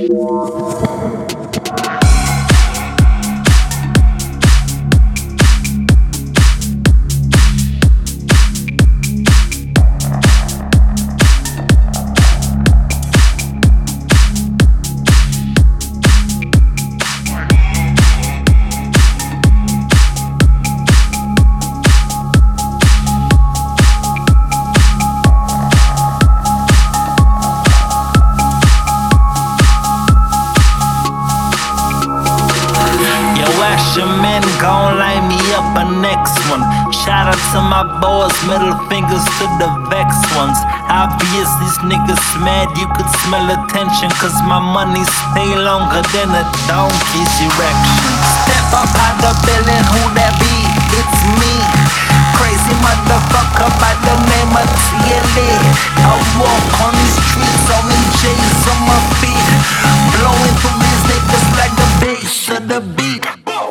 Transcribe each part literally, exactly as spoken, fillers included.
Men gon' line me up a next one. Shout out to my boys, middle fingers to the vex ones. Obvious these niggas mad, you could smell attention, cause my money stay longer than a donkey's erection. Step up out the building, who that be? It's me, crazy motherfucker by the name of T L A. I walk on these streets, only J's on my feet, blowing through these niggas like the bass of the beat.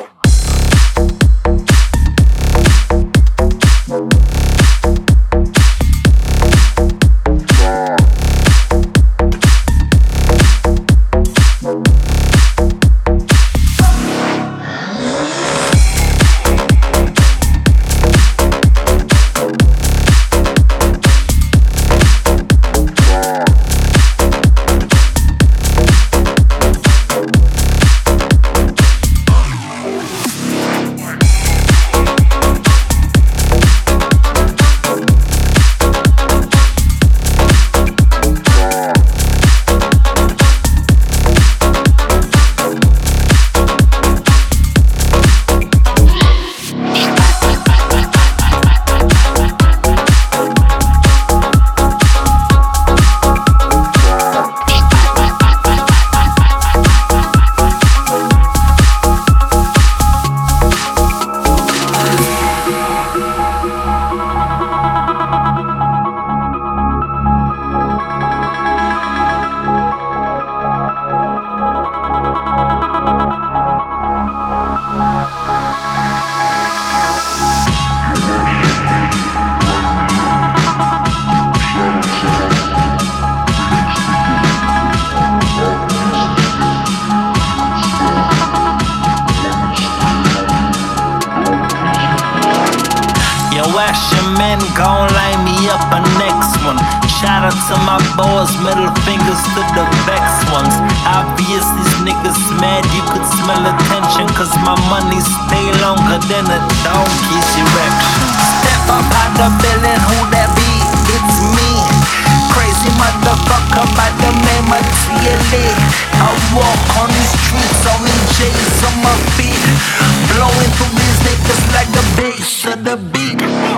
Men gon' line me up a next one. Shout out to my boys, middle fingers to the vex ones. Obvious these niggas mad, you could smell attention, cause my money stay longer than a donkey's erection. Step up out the building, who that be? It's me, crazy motherfucker by the name of T L A. I walk on these streets, only J's on my feet, blowing through these niggas like the bass of the beat.